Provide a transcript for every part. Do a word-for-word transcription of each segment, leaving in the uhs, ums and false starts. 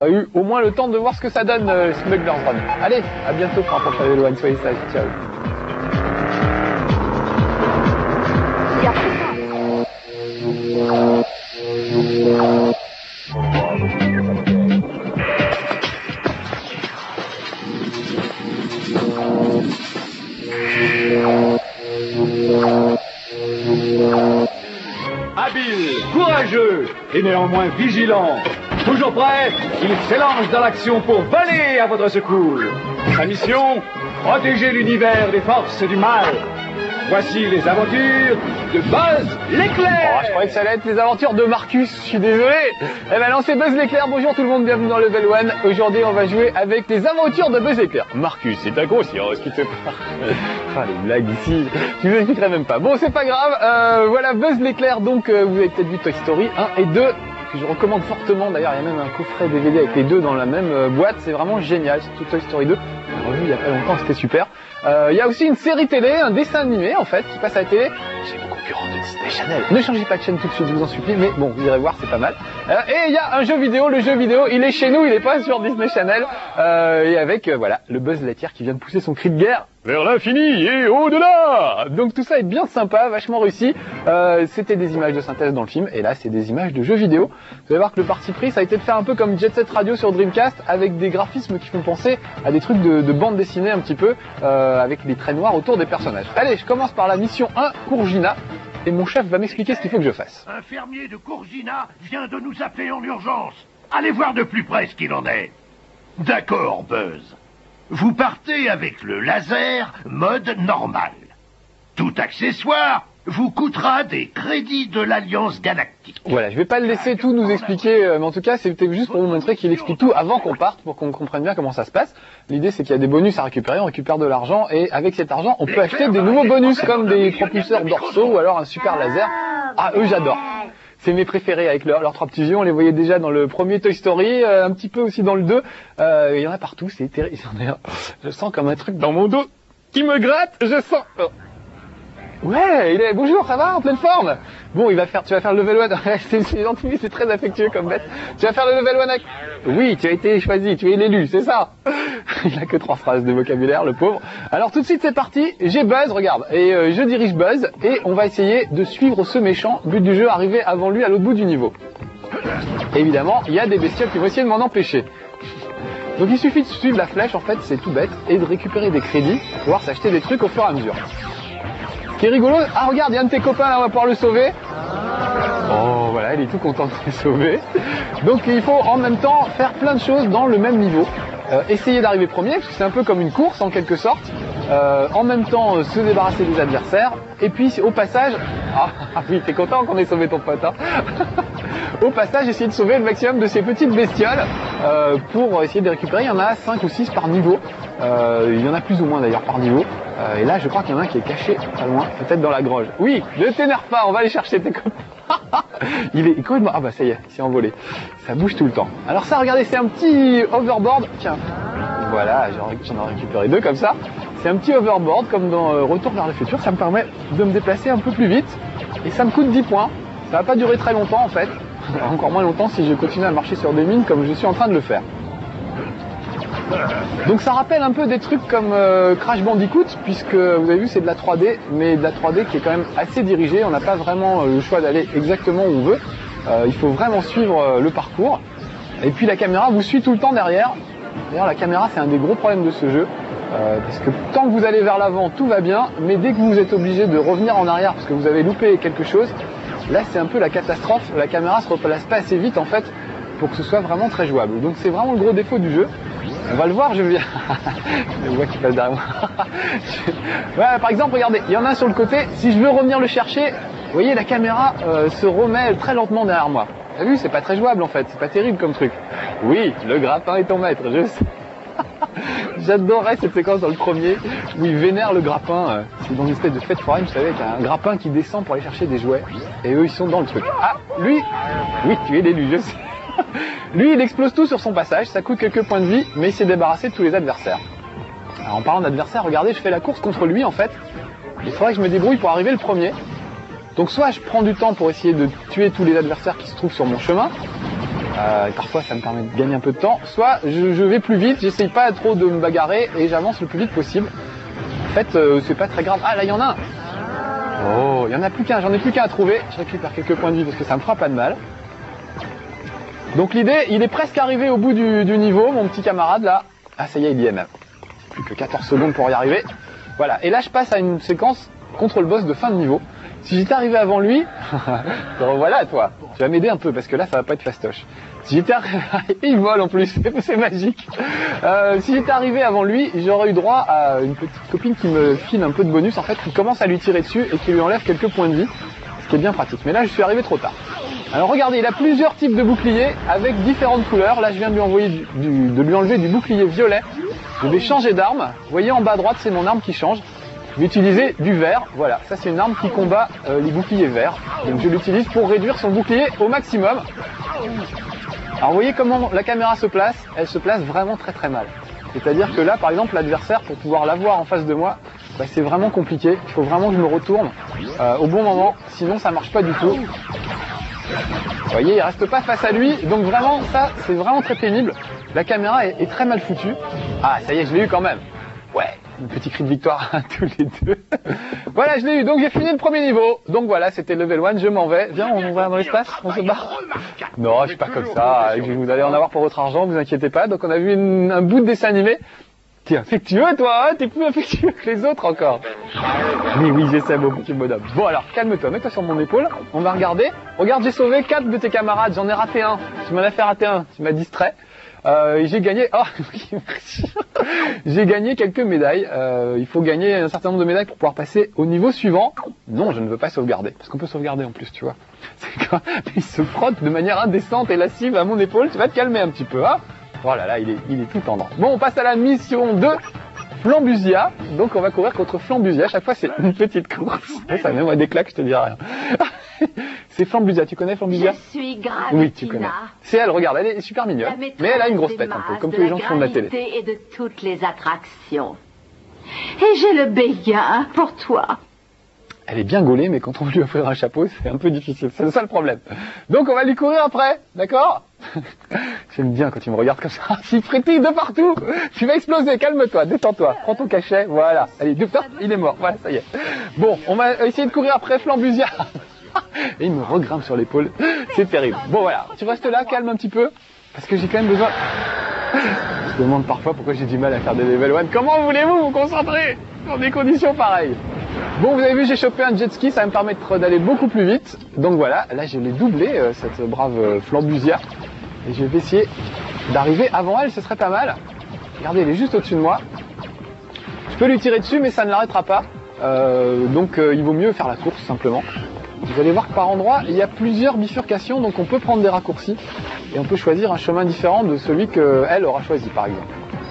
a eu au moins le temps de voir ce que ça donne euh, Smuggler's Run. Allez, à bientôt pour un prochain Level One, soyez sages, ciao. Habile, courageux et néanmoins vigilant. Toujours prêt, il s'élance dans l'action pour voler à votre secours. Sa mission, protéger l'univers des forces du mal. Voici les aventures de Buzz l'éclair. Oh, je croyais que ça allait être les aventures de Marcus, je suis désolé. Eh ben non, c'est Buzz l'éclair, bonjour tout le monde, bienvenue dans Level One. Aujourd'hui, on va jouer avec les aventures de Buzz l'éclair. Marcus, c'est inconscient, ce qui te parle. Ah, les blagues ici, je vous expliquerai même pas. Bon, c'est pas grave, euh, voilà Buzz l'éclair, donc euh, vous avez peut-être vu Toy Story un et deux. Que je recommande fortement, d'ailleurs il y a même un coffret D V D avec les deux dans la même euh, boîte, c'est vraiment génial, surtout Toy Story deux, on l'a revu il y a pas longtemps, c'était super. Euh, il y a aussi une série télé, un dessin animé en fait, qui passe à la télé, chez mon concurrent de Disney Channel. Ne changez pas de chaîne tout de suite, je vous en supplie, mais bon, vous irez voir, c'est pas mal. Euh, et il y a un jeu vidéo, le jeu vidéo, il est chez nous, il est pas sur Disney Channel, euh, et avec, euh, voilà, le Buzz l'éclair qui vient de pousser son cri de guerre vers l'infini et au-delà. Donc tout ça est bien sympa, vachement réussi. Euh, C'était des images de synthèse dans le film, et là c'est des images de jeux vidéo. Vous allez voir que le parti pris, ça a été de faire un peu comme Jet Set Radio sur Dreamcast, avec des graphismes qui font penser à des trucs de, de bande dessinée un petit peu, euh, avec les traits noirs autour des personnages. Allez, je commence par la mission un, Courgina, et mon chef va m'expliquer ce qu'il faut que je fasse. Un fermier de Courgina vient de nous appeler en urgence. Allez voir de plus près ce qu'il en est. D'accord, Buzz. Vous partez avec le laser mode normal. Tout accessoire vous coûtera des crédits de l'Alliance Galactique. Voilà, je vais pas le laisser tout nous expliquer, euh, mais en tout cas c'était juste pour vous montrer qu'il explique tout avant qu'on parte, pour qu'on comprenne bien comment ça se passe. L'idée c'est qu'il y a des bonus à récupérer, on récupère de l'argent, et avec cet argent on peut acheter des nouveaux bonus, comme des propulseurs dorsaux ou alors un super laser. Ah, eux j'adore. C'est mes préférés avec leurs leur trois petits yeux, on les voyait déjà dans le premier Toy Story, euh, un petit peu aussi dans le deux. Euh, il y en a partout, c'est terrible. Je sens comme un truc dans mon dos qui me gratte, je sens... Oh. Ouais, il est... Bonjour, ça va, en pleine forme? Bon, il va faire, tu vas faire le level one, c'est gentil, c'est très affectueux comme bête. Tu vas faire le level one avec... Oui, tu as été choisi, tu es l'élu, c'est ça. Il a que trois phrases de vocabulaire, le pauvre. Alors tout de suite, c'est parti, j'ai Buzz, regarde, et euh, je dirige Buzz, et on va essayer de suivre ce méchant. But du jeu, arriver avant lui à l'autre bout du niveau. Évidemment, il y a des bestioles qui vont essayer de m'en empêcher. Donc il suffit de suivre la flèche, en fait, c'est tout bête, et de récupérer des crédits pour pouvoir s'acheter des trucs au fur et à mesure. Ce qui est rigolo, ah regarde, il y a un de tes copains là, on va pouvoir le sauver. Oh voilà, il est tout content de le sauver. Donc il faut en même temps faire plein de choses dans le même niveau. Euh, essayer d'arriver premier, parce que c'est un peu comme une course en quelque sorte. Euh, en même temps euh, se débarrasser des adversaires. Et puis au passage, ah, ah oui, t'es content qu'on ait sauvé ton pote, hein. Au passage, essayer de sauver le maximum de ces petites bestioles euh, pour essayer de les récupérer. Il y en a cinq ou six par niveau. Euh, il y en a plus ou moins d'ailleurs par niveau. Euh, et là, je crois qu'il y en a un qui est caché pas loin, peut-être dans la grange. Oui, ne t'énerve pas, on va aller chercher tes copains. Il est complètement... Ah bah ça y est, il s'est envolé. Ça bouge tout le temps. Alors ça, regardez, c'est un petit overboard. Tiens, voilà, j'en ai récupéré deux comme ça. C'est un petit overboard comme dans euh, Retour vers le futur. Ça me permet de me déplacer un peu plus vite. Et ça me coûte dix points. Ça va pas durer très longtemps en fait. Encore moins longtemps si je continue à marcher sur des mines comme je suis en train de le faire. Donc ça rappelle un peu des trucs comme euh, Crash Bandicoot, puisque vous avez vu c'est de la trois D, mais de la trois D qui est quand même assez dirigée. On n'a pas vraiment euh, le choix d'aller exactement où on veut. Euh, il faut vraiment suivre euh, le parcours. Et puis la caméra vous suit tout le temps derrière. D'ailleurs la caméra c'est un des gros problèmes de ce jeu. Euh, parce que tant que vous allez vers l'avant tout va bien, mais dès que vous êtes obligé de revenir en arrière parce que vous avez loupé quelque chose, là c'est un peu la catastrophe. La caméra se replace pas assez vite en fait pour que ce soit vraiment très jouable. Donc c'est vraiment le gros défaut du jeu. On va le voir, je viens. Je vois qu'il passe derrière moi. Ouais, par exemple, regardez, il y en a un sur le côté. Si je veux revenir le chercher, vous voyez, la caméra euh, se remet très lentement derrière moi. T'as vu, c'est pas très jouable en fait, c'est pas terrible comme truc. Oui, le grappin est ton maître, je sais. J'adorais cette séquence dans le premier où il vénère le grappin. Euh, c'est dans une espèce de fête foraine, vous savez, avec un grappin qui descend pour aller chercher des jouets. Et eux, ils sont dans le truc. Ah, lui, oui, tu es l'élu, je sais. Lui, il explose tout sur son passage, ça coûte quelques points de vie, mais il s'est débarrassé de tous les adversaires. Alors en parlant d'adversaires, regardez, je fais la course contre lui en fait. Il faudrait que je me débrouille pour arriver le premier. Donc soit je prends du temps pour essayer de tuer tous les adversaires qui se trouvent sur mon chemin, Euh, et parfois ça me permet de gagner un peu de temps. Soit je, je vais plus vite, j'essaye pas trop de me bagarrer et j'avance le plus vite possible. En fait, euh, c'est pas très grave. Ah là, il y en a un. Oh, il y en a plus qu'un, j'en ai plus qu'un à trouver. Je récupère quelques points de vie parce que ça me fera pas de mal. Donc l'idée, il est presque arrivé au bout du, du niveau, mon petit camarade là. Ah ça y est, il y est même. Plus que quatorze secondes pour y arriver. Voilà, et là je passe à une séquence contre le boss de fin de niveau. Si j'étais arrivé avant lui, voilà toi, tu vas m'aider un peu parce que là ça va pas être fastoche. Si j'étais arrivé, il vole en plus, c'est magique. Euh, si j'étais arrivé avant lui, j'aurais eu droit à une petite copine qui me file un peu de bonus en fait, qui commence à lui tirer dessus et qui lui enlève quelques points de vie, ce qui est bien pratique. Mais là je suis arrivé trop tard. Alors regardez, il a plusieurs types de boucliers avec différentes couleurs. Là je viens de lui envoyer du, du, de lui enlever du bouclier violet. Je vais changer d'arme. Vous voyez en bas à droite, c'est mon arme qui change. Je vais utiliser du vert. Voilà, ça c'est une arme qui combat euh, les boucliers verts. Donc je l'utilise pour réduire son bouclier au maximum. Alors vous voyez comment la caméra se place. Elle se place vraiment très très mal. C'est-à-dire que là, par exemple, l'adversaire, pour pouvoir l'avoir en face de moi, bah, c'est vraiment compliqué. Il faut vraiment que je me retourne euh, au bon moment. Sinon, ça marche pas du tout. Vous voyez, il reste pas face à lui. Donc vraiment, ça, c'est vraiment très pénible. La caméra est, est très mal foutue. Ah, ça y est, je l'ai eu quand même. Ouais, un petit cri de victoire à tous les deux. Voilà, je l'ai eu. Donc j'ai fini le premier niveau. Donc voilà, c'était level un. Je m'en vais. Viens, on va dans l'espace, on se barre. Non, je suis pas comme ça. Vous allez en avoir pour votre argent, vous inquiétez pas. Donc on a vu une, un bout de dessin animé. T'es affectueux, toi, hein? T'es plus affectueux que les autres encore. Oui, oui, j'essaie, mon petit bonhomme. Bon alors, calme-toi, mets-toi sur mon épaule. On va regarder. Regarde, j'ai sauvé quatre de tes camarades. J'en ai raté un. Tu m'en as fait rater un. Tu m'as distrait. Euh, j'ai gagné. Oh, oui, merci. J'ai gagné quelques médailles. Euh, il faut gagner un certain nombre de médailles pour pouvoir passer au niveau suivant. Non, je ne veux pas sauvegarder, parce qu'on peut sauvegarder en plus, tu vois. C'est quand il se frotte de manière indécente et lascive à mon épaule. Tu vas te calmer un petit peu, hein. Oh là là, il est, il est tout tendre. Bon, on passe à la mission de Flambusia. Donc on va courir contre Flambusia. Chaque fois, c'est une petite course. Ça met moi des claques, je te dis rien. C'est Flambusia, tu connais Flambusia? Je suis Gravitina. Oui, tu connais. C'est elle, regarde, elle est super mignonne. Mais elle a une grosse tête un peu, comme tous les gens qui font de la télé. Et de toutes les attractions. Et j'ai le béguin pour toi. Elle est bien gaulée, mais quand on veut lui offrir un chapeau, c'est un peu difficile. C'est ça le problème. Donc on va lui courir après, d'accord? J'aime bien quand il me regarde comme ça. Il frétille de partout. Tu vas exploser, calme-toi, détends-toi. Prends ton cachet, voilà. Allez, deux fois, il est mort. Voilà, ça y est. Bon, on va essayer de courir après Flambusia. Et il me regrimpe sur l'épaule. C'est terrible. Bon voilà, tu restes là, calme un petit peu. Parce que j'ai quand même besoin... Je me demande parfois pourquoi j'ai du mal à faire des level un. Comment voulez-vous vous concentrer dans des conditions pareilles? Bon, vous avez vu, j'ai chopé un jet ski, ça va me permettre d'aller beaucoup plus vite. Donc voilà, là je l'ai doublé, euh, cette brave euh, Flambusia. Et je vais essayer d'arriver avant elle, ce serait pas mal. Regardez, elle est juste au-dessus de moi. Je peux lui tirer dessus, mais ça ne l'arrêtera pas. Euh, donc euh, il vaut mieux faire la course, simplement. Vous allez voir que par endroit, il y a plusieurs bifurcations, donc on peut prendre des raccourcis. Et on peut choisir un chemin différent de celui qu'elle aura choisi, par exemple.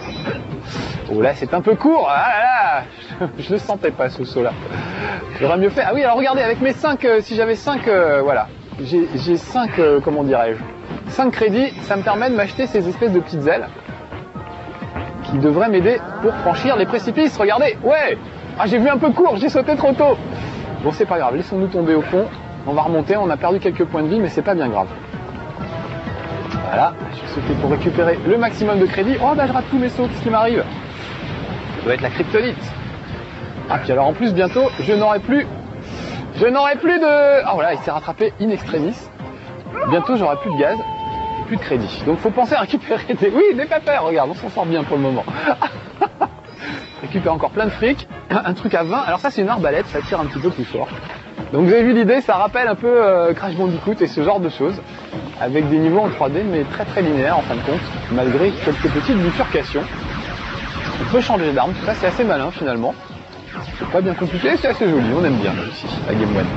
Oh là, c'est un peu court. Ah là là, je, je le sentais pas, ce saut-là. J'aurais mieux fait. Ah oui, alors regardez, avec mes cinq, euh, si j'avais cinq, euh, voilà. J'ai cinq, euh, comment dirais-je, cinq crédits, ça me permet de m'acheter ces espèces de petites ailes qui devraient m'aider pour franchir les précipices. Regardez, ouais. Ah, j'ai vu un peu court, j'ai sauté trop tôt. Bon, c'est pas grave, laissons-nous tomber au fond. On va remonter, on a perdu quelques points de vie, mais c'est pas bien grave. Voilà, je vais sauter pour récupérer le maximum de crédit. Oh, bah je rate tous mes sauts, qu'est-ce qui m'arrive? Ça doit être la kryptonite. Ah, puis alors en plus, bientôt, je n'aurai plus... Je n'aurai plus de... Ah voilà, il s'est rattrapé in extremis. Bientôt, j'aurai plus de gaz, plus de crédit. Donc, faut penser à récupérer des... Oui, des pépères, regarde, on s'en sort bien pour le moment. Récupère encore plein de fric. Un truc à vingt. Alors ça, c'est une arbalète, ça tire un petit peu plus fort. Donc, vous avez vu l'idée, ça rappelle un peu euh, Crash Bandicoot et ce genre de choses. Avec des niveaux en trois D, mais très très linéaires en fin de compte, malgré quelques petites bifurcations. On peut changer d'arme, tout ça, c'est assez malin finalement. C'est pas bien compliqué, c'est assez joli, on aime bien ici, la Game One.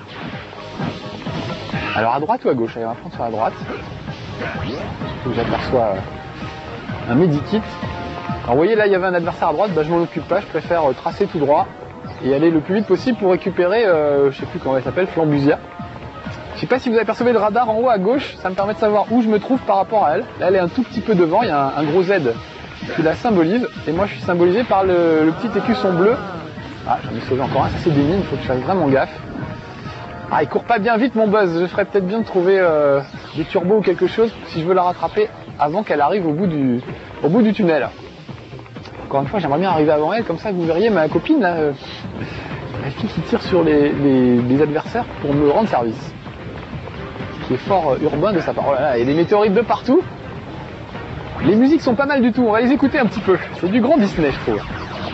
Alors à droite ou à gauche? Allez, on va prendre sur la droite. J'aperçois un medikit. Alors vous voyez là, il y avait un adversaire à droite, bah, je m'en occupe pas, je préfère tracer tout droit et aller le plus vite possible pour récupérer, euh, je sais plus comment elle s'appelle, Flambusia. Je sais pas si vous avez percevé le radar en haut à gauche, ça me permet de savoir où je me trouve par rapport à elle. Là, elle est un tout petit peu devant, il y a un, un gros Z qui la symbolise, et moi je suis symbolisé par le, le petit écusson bleu. Ah, j'en ai sauvé encore un, ça c'est des mines, il faut que je fasse vraiment gaffe. Ah, il court pas bien vite mon Buzz, je ferais peut-être bien de trouver euh, des turbos ou quelque chose si je veux la rattraper avant qu'elle arrive au bout du au bout du tunnel. Encore une fois, j'aimerais bien arriver avant elle, comme ça vous verriez ma copine là, euh, la fille qui tire sur les, les, les adversaires pour me rendre service. Ce qui est fort euh, urbain de sa part. Oh là là, il y a des météorites de partout. Les musiques sont pas mal du tout, on va les écouter un petit peu. C'est du grand Disney, je trouve.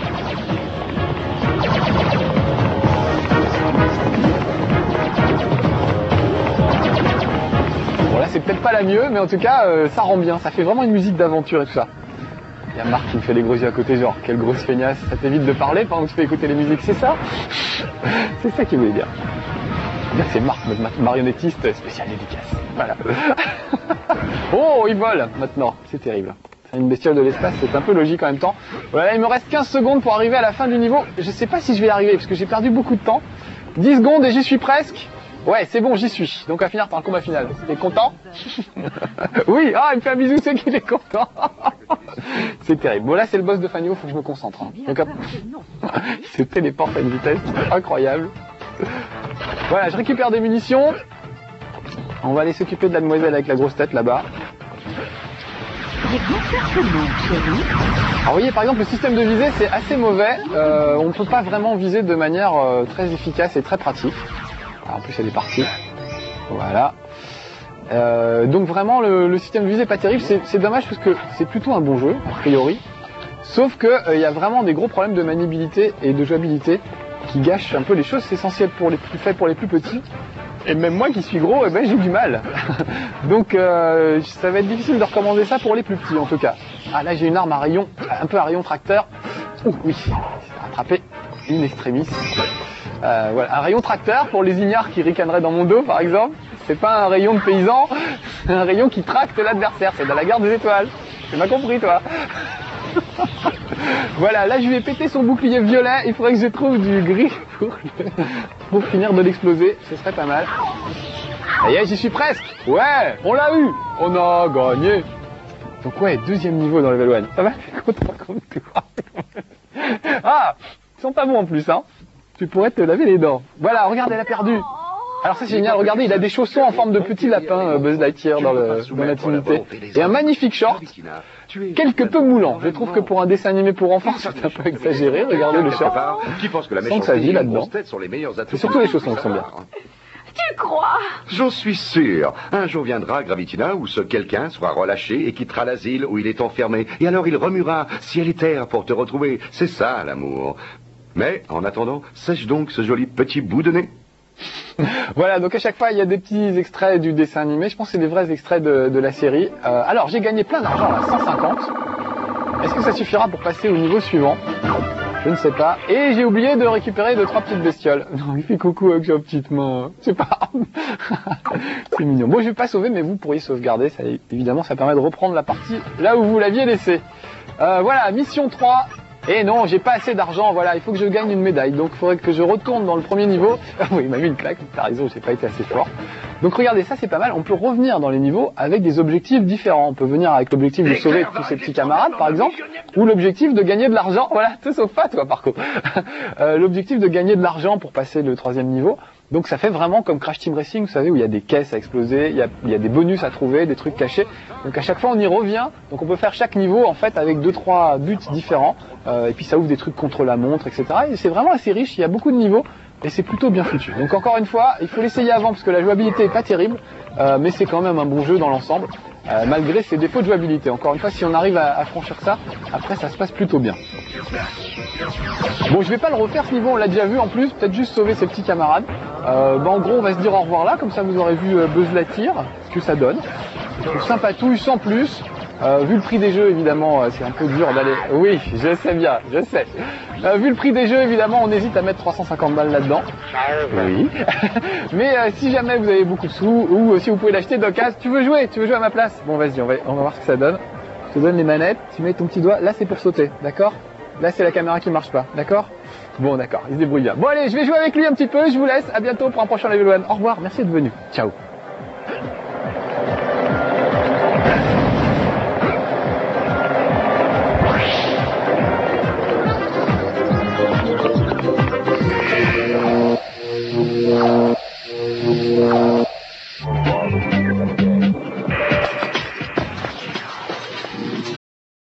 Bon là c'est peut-être pas la mieux, mais en tout cas euh, ça rend bien, ça fait vraiment une musique d'aventure et tout ça. Il y a Marc qui me fait des gros yeux à côté, genre quelle grosse feignasse, ça t'évite de parler pendant que tu fais écouter les musiques, c'est ça? C'est ça qu'il voulait dire. Bien c'est Marc, notre marionnettiste spécial dédicace. Voilà. Oh, il vole maintenant, c'est terrible. C'est une bestiole de l'espace, c'est un peu logique en même temps. Voilà, il me reste quinze secondes pour arriver à la fin du niveau. Je sais pas si je vais y arriver parce que j'ai perdu beaucoup de temps. dix secondes et j'y suis presque. Ouais, c'est bon, j'y suis. Donc on va finir par le combat final. T'es content? Oui, ah, il me fait un bisou, c'est qu'il est content. C'est terrible. Bon, là, c'est le boss de fin niveau, faut que je me concentre. Hein. Donc, hop. Il se téléporte à une vitesse incroyable. Voilà, je récupère des munitions. On va aller s'occuper de la demoiselle avec la grosse tête là-bas. Alors vous voyez par exemple le système de visée c'est assez mauvais, euh, on ne peut pas vraiment viser de manière euh, très efficace et très pratique. Alors, en plus elle est partie, voilà. Euh, donc vraiment le, le système de visée est pas terrible, c'est dommage parce que c'est plutôt un bon jeu a priori. Sauf que il euh, y a vraiment des gros problèmes de maniabilité et de jouabilité qui gâchent un peu les choses, c'est essentiel pour les plus faits pour les plus petits. Et même moi qui suis gros, eh ben, j'ai du mal. Donc euh, ça va être difficile de recommander ça pour les plus petits en tout cas. Ah là j'ai une arme à rayon, un peu à rayon tracteur. Ouh oui, attrapé une extremis. Euh, voilà, un rayon tracteur pour les ignares qui ricaneraient dans mon dos par exemple. C'est pas un rayon de paysan, c'est un rayon qui tracte l'adversaire. C'est dans la guerre des étoiles. Tu m'as compris toi? Voilà, là je vais péter son bouclier violet, il faudrait que je trouve du gris pour, pour finir de l'exploser, ce serait pas mal. Ça y est, j'y suis presque. Ouais, on l'a eu, on a gagné. Donc ouais, deuxième niveau dans level un. Ça va, content comme tout. Ah, ils sont pas bons en plus, hein. Tu pourrais te laver les dents. Voilà, regarde, elle a perdu. Alors ça c'est génial, regardez, il a des chaussons en forme de petit lapin, euh, Buzz Lightyear dans le dans l'intimité. Et un magnifique short, quelque peu moulant. Je trouve que pour un dessin animé pour enfants, c'est un peu exagéré, regardez le short. Sans que ça vit là-dedans. C'est surtout les chaussons qui sont bien. Tu crois? J'en suis sûr. Un jour viendra, Gravitina, où ce quelqu'un sera relâché et quittera l'asile où il est enfermé. Et alors il remuera ciel et terre pour te retrouver. C'est ça, l'amour. Mais, en attendant, sèche donc ce joli petit bout de nez. Voilà, donc à chaque fois il y a des petits extraits du dessin animé, je pense que c'est des vrais extraits de, de la série. Euh, alors j'ai gagné plein d'argent là, cent cinquante. Est-ce que ça suffira pour passer au niveau suivant? Je ne sais pas. Et j'ai oublié de récupérer deux trois petites bestioles. Non, il fait coucou avec sa petite main. C'est pas... C'est mignon. Bon, je vais pas sauver, mais vous pourriez sauvegarder. Ça, évidemment, ça permet de reprendre la partie là où vous l'aviez laissée. Euh, voilà, mission trois. Et non, j'ai pas assez d'argent, voilà, il faut que je gagne une médaille. Donc il faudrait que je retourne dans le premier niveau. Oui, il m'a mis une claque, t'as raison, j'ai pas été assez fort. Donc regardez, ça c'est pas mal, on peut revenir dans les niveaux avec des objectifs différents. On peut venir avec l'objectif de sauver tous ses petits camarades, par exemple, ou l'objectif de gagner de l'argent. Voilà, tout sauf pas toi par contre. euh, l'objectif de gagner de l'argent pour passer le troisième niveau. Donc ça fait vraiment comme Crash Team Racing, vous savez, où il y a des caisses à exploser, il y a, il y a des bonus à trouver, des trucs cachés. Donc à chaque fois on y revient, donc on peut faire chaque niveau en fait avec deux trois buts différents, euh, et puis ça ouvre des trucs contre la montre, et cetera. Et c'est vraiment assez riche, il y a beaucoup de niveaux, et c'est plutôt bien foutu. Donc encore une fois, il faut l'essayer avant, parce que la jouabilité est pas terrible, euh, mais c'est quand même un bon jeu dans l'ensemble, euh, malgré ses défauts de jouabilité. Encore une fois, si on arrive à, à franchir ça, après ça se passe plutôt bien. Bon, je vais pas le refaire ce niveau, on l'a déjà vu en plus, peut-être juste sauver ses petits camarades. Euh, bah en gros on va se dire au revoir là, comme ça vous aurez vu euh, Buzz Lightyear, ce que ça donne. Je trouve sympatouille sans plus. Euh, vu le prix des jeux évidemment euh, c'est un peu dur d'aller... Oui, je sais bien, je sais. Euh, vu le prix des jeux évidemment on hésite à mettre trois cent cinquante balles là-dedans. Oui. Mais euh, si jamais vous avez beaucoup de sous, ou euh, si vous pouvez l'acheter d'occasion, tu veux jouer, tu veux jouer à ma place. Bon vas-y, on va, on va voir ce que ça donne. Je te donne les manettes, tu mets ton petit doigt, là c'est pour sauter, d'accord? Là c'est la caméra qui marche pas, d'accord? Bon d'accord, il se débrouille bien. Bon allez, je vais jouer avec lui un petit peu, je vous laisse, à bientôt pour un prochain level un. Au revoir, merci d'être venu. Ciao.